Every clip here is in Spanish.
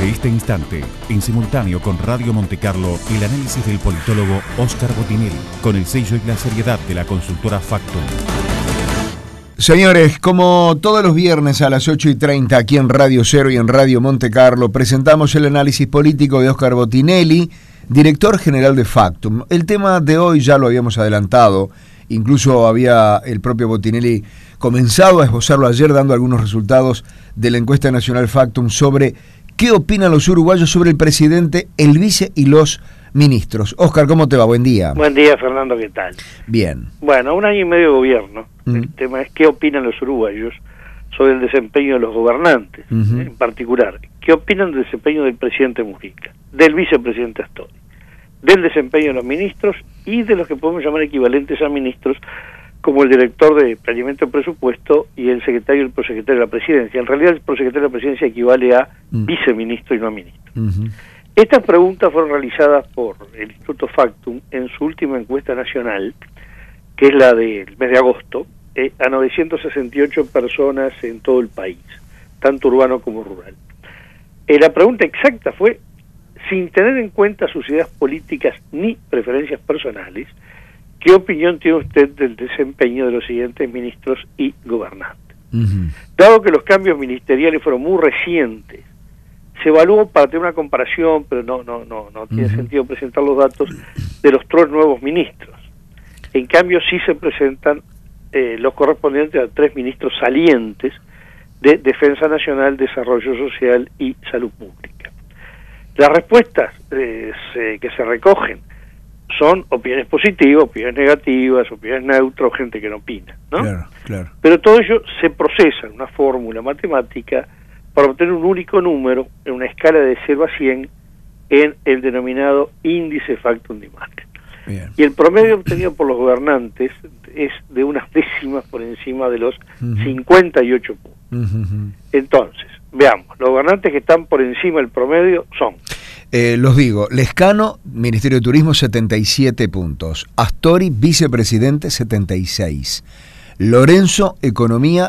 Desde este instante, en simultáneo con Radio Montecarlo, el análisis del politólogo Óscar Botinelli, con el sello y la seriedad de la consultora Factum. Señores, como todos los viernes a las 8:30 aquí en Radio Cero y en Radio Montecarlo, presentamos el análisis político de Óscar Botinelli, director general de Factum. El tema de hoy ya lo habíamos adelantado, incluso había el propio Botinelli comenzado a esbozarlo ayer dando algunos resultados de la encuesta nacional Factum sobre qué opinan los uruguayos sobre el presidente, el vice y los ministros. Óscar, ¿cómo te va? Buen día. Buen día, Fernando, ¿qué tal? Bien. Bueno, 1 año y medio de gobierno. El tema es qué opinan los uruguayos sobre el desempeño de los gobernantes, en particular. ¿Qué opinan del desempeño del presidente Mujica, del vicepresidente Astori, del desempeño de los ministros y de los que podemos llamar equivalentes a ministros, como el director de Planeamiento y Presupuesto y el secretario y el prosecretario de la Presidencia? En realidad, el prosecretario de la Presidencia equivale a viceministro y no a ministro. Estas preguntas fueron realizadas por el Instituto Factum en su última encuesta nacional, que es la del mes de agosto, a 968 personas en todo el país, tanto urbano como rural. La pregunta exacta fue, sin tener en cuenta sus ideas políticas ni preferencias personales, ¿qué opinión tiene usted del desempeño de los siguientes ministros y gobernantes? Dado que los cambios ministeriales fueron muy recientes, se evaluó para tener una comparación, pero no tiene sentido presentar los datos de los 3 nuevos ministros. En cambio, sí se presentan los correspondientes a 3 ministros salientes de Defensa Nacional, Desarrollo Social y Salud Pública. Las respuestas que se recogen son opiniones positivas, opiniones negativas, opiniones neutras, gente que no opina, ¿no? Claro. Pero todo ello se procesa en una fórmula matemática para obtener un único número en una escala de 0 a 100 en el denominado índice Factum de imagen. Bien. Y el promedio obtenido por los gobernantes es de unas décimas por encima de los 58 puntos. Entonces, veamos, los gobernantes que están por encima del promedio son... los digo, Lescano, Ministerio de Turismo, 77 puntos. Astori, vicepresidente, 76. Lorenzo, Economía,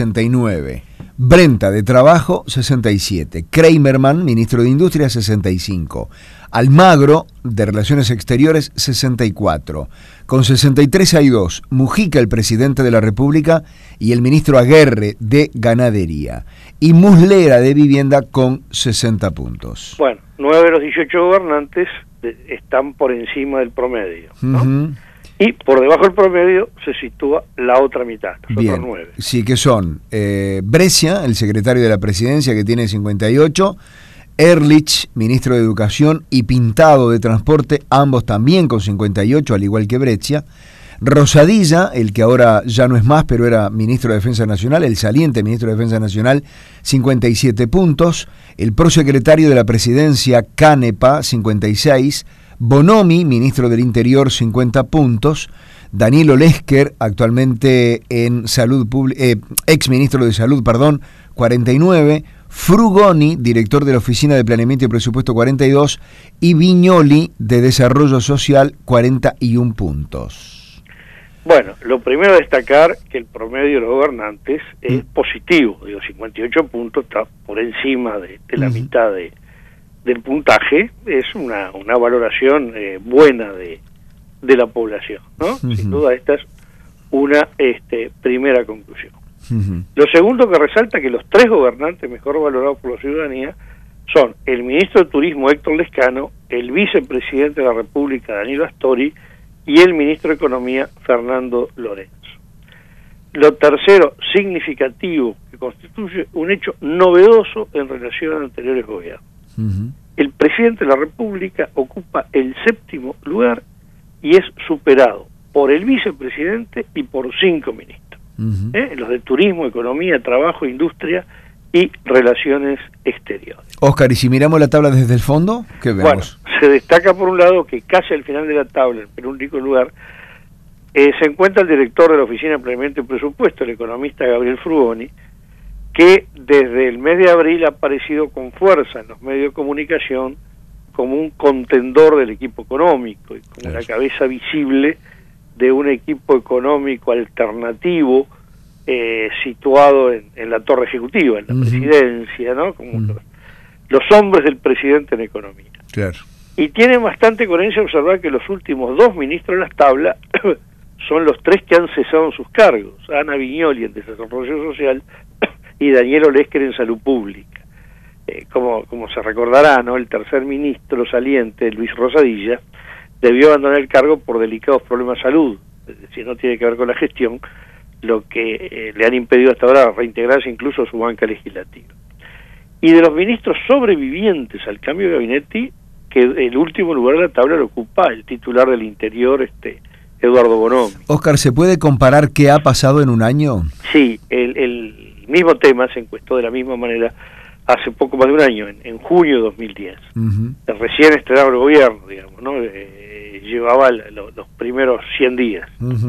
69. Brenta, de Trabajo, 67. Kramerman, ministro de Industria, 65. Almagro, de Relaciones Exteriores, 64. Con 63 hay 2. Mujica, el presidente de la República, y el ministro Aguerre, de Ganadería. Y Muslera, de Vivienda, con 60 puntos. Bueno, 9 de los 18 gobernantes están por encima del promedio, ¿no? Y por debajo del promedio se sitúa la otra mitad, los otros 9. Sí, que son Brescia, el secretario de la Presidencia, que tiene 58, Ehrlich, ministro de Educación, y Pintado, de Transporte, ambos también con 58, al igual que Brescia. Rosadilla, el que ahora ya no es más, pero era ministro de Defensa Nacional, el saliente ministro de Defensa Nacional, 57 puntos. El prosecretario de la Presidencia, Canepa, 56. Bonomi, ministro del Interior, 50 puntos. Danilo Lesker, actualmente en Salud ex ministro de Salud, 49. Frugoni, director de la Oficina de Planeamiento y Presupuesto, 42. Y Viñoli, de Desarrollo Social, 41 puntos. Bueno, lo primero a destacar que el promedio de los gobernantes es positivo. 58 puntos, está por encima de la mitad del puntaje. Es una valoración buena de la población, ¿no? Sin duda esta es una primera conclusión. Lo segundo que resalta que los 3 gobernantes mejor valorados por la ciudadanía son el ministro de Turismo, Héctor Lescano, el vicepresidente de la República, Danilo Astori, y el ministro de Economía, Fernando Lorenzo. Lo tercero significativo, que constituye un hecho novedoso en relación a anteriores gobiernos. El presidente de la República ocupa el 7º lugar y es superado por el vicepresidente y por 5 ministros. Los de Turismo, Economía, Trabajo, Industria y Relaciones Exteriores. Óscar, ¿y si miramos la tabla desde el fondo? ¿Qué vemos? Bueno, se destaca por un lado que casi al final de la tabla, en el único lugar, se encuentra el director de la Oficina de Planeamiento y Presupuesto, el economista Gabriel Frugoni, que desde el mes de abril ha aparecido con fuerza en los medios de comunicación como un contendor del equipo económico y como la cabeza visible de un equipo económico alternativo situado en la torre ejecutiva, en la presidencia, ¿no? Como los hombres del presidente en economía. Claro. Y tiene bastante coherencia observar que los últimos 2 ministros de las tablas son los 3 que han cesado en sus cargos: Ana Viñoli en Desarrollo Social y Daniel Olesker en Salud Pública. Como se recordará, ¿no?, el tercer ministro saliente, Luis Rosadilla, debió abandonar el cargo por delicados problemas de salud, es decir, no tiene que ver con la gestión, lo que le han impedido hasta ahora reintegrarse incluso a su banca legislativa. Y de los ministros sobrevivientes al cambio de gabinete, que el último lugar de la tabla lo ocupa el titular del Interior, Eduardo Bonomi. Óscar, ¿se puede comparar qué ha pasado en un año? Sí, el mismo tema se encuestó de la misma manera hace poco más de un año, en junio de 2010. Recién estrenado el gobierno, digamos, ¿no? Llevaba los primeros 100 días.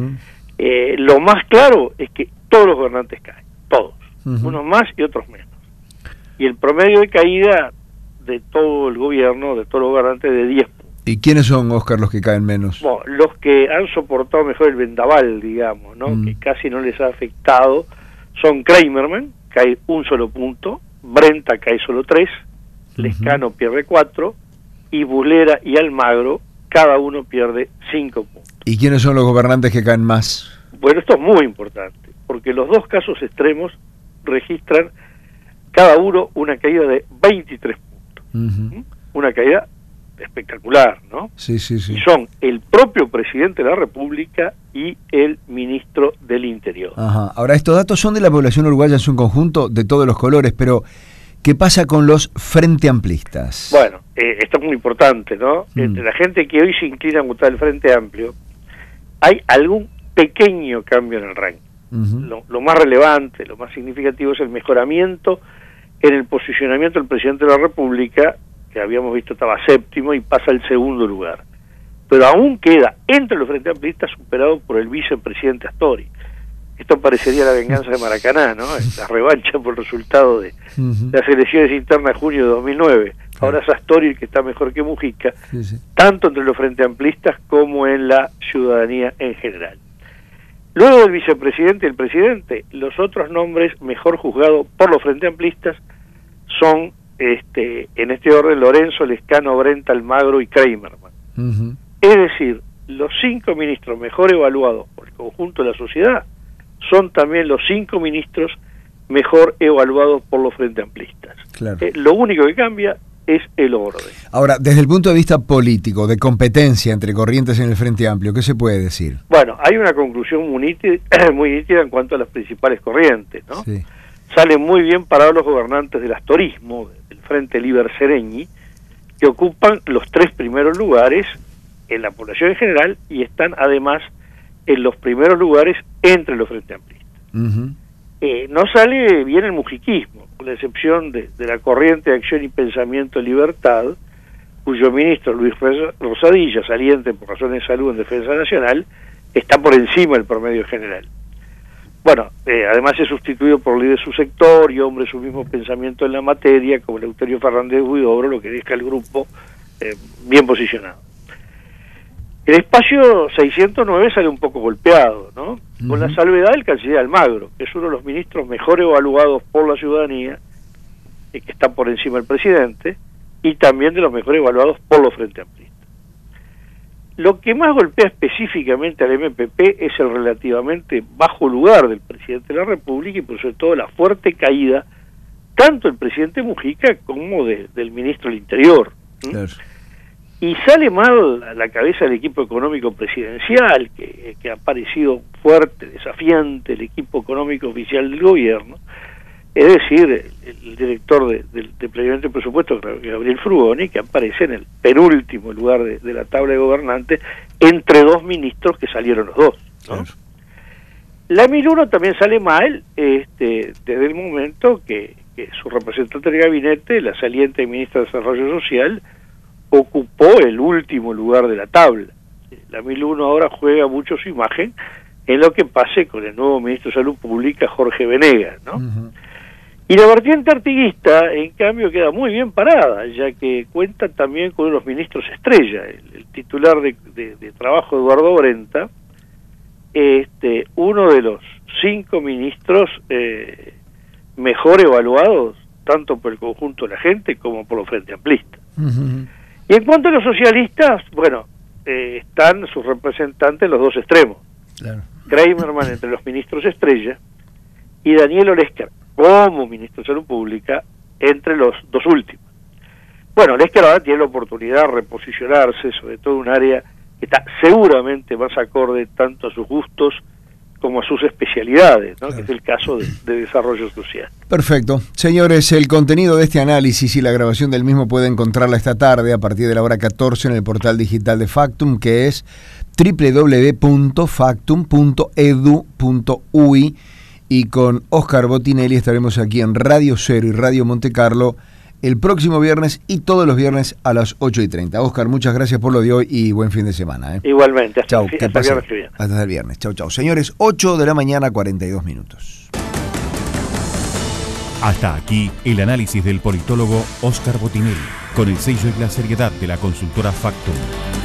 Lo más claro es que todos los gobernantes caen, todos, unos más y otros menos. Y el promedio de caída de todo el gobierno, de todos los gobernantes, de 10 puntos. ¿Y quiénes son, Óscar, los que caen menos? Bueno, los que han soportado mejor el vendaval, digamos, ¿no? Que casi no les ha afectado, son Kramerman, cae 1 solo punto, Brenta cae solo 3, Lescano pierde 4, y Bulera y Almagro, cada uno pierde 5 puntos. ¿Y quiénes son los gobernantes que caen más? Bueno, esto es muy importante, porque los dos casos extremos registran cada uno una caída de 23 puntos. Una caída espectacular, ¿no? Sí. Y son el propio presidente de la República y el ministro del Interior. Ahora, estos datos son de la población uruguaya en su conjunto, de todos los colores, pero ¿qué pasa con los frente amplistas? Bueno, esto es muy importante, ¿no? Entre la gente que hoy se inclina a votar el Frente Amplio, hay algún pequeño cambio en el ranking. Lo más relevante, lo más significativo es el mejoramiento en el posicionamiento del presidente de la República, que habíamos visto estaba 7º y pasa al 2º lugar. Pero aún queda entre los frente amplistas superado por el vicepresidente Astori. Esto parecería la venganza de Maracaná, ¿no? La revancha por el resultado de las elecciones internas de junio de 2009. Ahora es Astori el que está mejor que Mujica, tanto entre los frente amplistas como en la ciudadanía en general. Luego del vicepresidente y el presidente, los otros nombres mejor juzgados por los frente amplistas son, en este orden, Lorenzo, Lescano, Brenta, Almagro y Kramerman. Es decir, los 5 ministros mejor evaluados por el conjunto de la sociedad son también los 5 ministros mejor evaluados por los frente amplistas. Claro. Lo único que cambia es el orden. Ahora, desde el punto de vista político, de competencia entre corrientes en el Frente Amplio, ¿qué se puede decir? Bueno, hay una conclusión muy nítida en cuanto a las principales corrientes, ¿no? Sí. Salen muy bien parados los gobernantes del astorismo, del Frente Liber Sereñi, que ocupan los 3 primeros lugares en la población en general y están además en los primeros lugares entre los frente amplistas. No sale bien el mujiquismo, con la excepción de la corriente de Acción y Pensamiento Libertad, cuyo ministro Luis Rosadilla, saliente por razones de salud en Defensa Nacional, está por encima del promedio general. Bueno, además es sustituido por líderes de su sector y hombres de su mismo pensamiento en la materia, como Eleuterio Fernández Huidobro, lo que deja el grupo bien posicionado. El espacio 609 sale un poco golpeado, ¿no? Con la salvedad del canciller Almagro, que es uno de los ministros mejor evaluados por la ciudadanía, que está por encima del presidente, y también de los mejor evaluados por los frente amplistas. Lo que más golpea específicamente al MPP es el relativamente bajo lugar del presidente de la República y por sobre todo la fuerte caída tanto del presidente Mujica como del ministro del Interior. Claro. Y sale mal a la cabeza del equipo económico presidencial, que ha parecido fuerte, desafiante, el equipo económico oficial del gobierno, es decir, el director de Planeamiento y Presupuesto, Gabriel Frugoni, que aparece en el penúltimo lugar de la tabla de gobernantes, entre 2 ministros que salieron los 2, ¿no? Claro. La 1001 también sale mal desde el momento que su representante del gabinete, la saliente ministra de Desarrollo Social, ocupó el último lugar de la tabla. La 1001 ahora juega mucho su imagen en lo que pase con el nuevo ministro de Salud Pública, Jorge Venegas, ¿no? Y la vertiente artiguista, en cambio, queda muy bien parada, ya que cuenta también con unos ministros estrella. El titular de trabajo, Eduardo Brenta, uno de los 5 ministros mejor evaluados tanto por el conjunto de la gente como por los frente amplistas. Y en cuanto a los socialistas, bueno, están sus representantes en los dos extremos. Claro. Kramerman entre los ministros estrella y Daniel Olesker como ministro de Salud Pública entre los dos últimos. Bueno, Olesker ahora tiene la oportunidad de reposicionarse, sobre todo en un área que está seguramente más acorde tanto a sus gustos como a sus especialidades, ¿no? Claro. Que es el caso de desarrollo social. Perfecto. Señores, el contenido de este análisis y la grabación del mismo puede encontrarla esta tarde a partir de la hora 14 en el portal digital de Factum, que es www.factum.edu.uy, y con Óscar Botinelli estaremos aquí en Radio Cero y Radio Monte Carlo el próximo viernes y todos los viernes a las 8:30. Óscar, muchas gracias por lo de hoy y buen fin de semana. Igualmente. Hasta el viernes que viene. Hasta el viernes. Chau. Señores, 8 de la mañana, 42 minutos. Hasta aquí el análisis del politólogo Óscar Botinelli, con el sello y la seriedad de la consultora Factum.